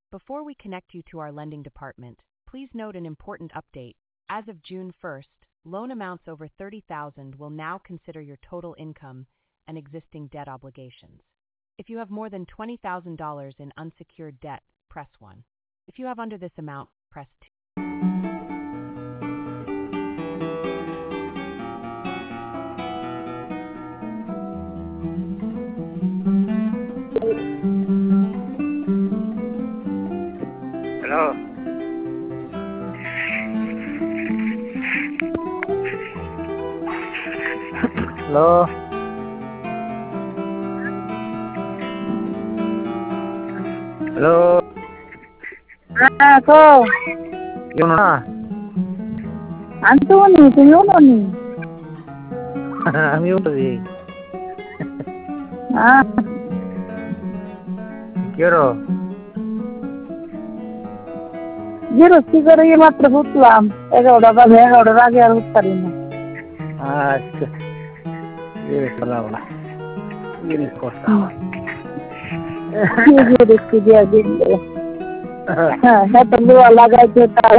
Before we connect you to our lending department, please note an important update. As of June 1st, loan amounts over $30,000 will now consider your total income and existing debt obligations. If you have more than $20,000 in unsecured debt, press 1. If you have under this amount, press 2. Hello. Hello. Hello. Ako, Yun na. Anthony, Tony. Amigo tadi. Quiero. রুটি করে মাত্র উঠলাম 11টা বাজে 11টার আগে আর উঠতে পারি না আচ্ছা এর সালামা এর কথা দেখছি দিয়া দিলে হ্যাঁ তো লাগাইছে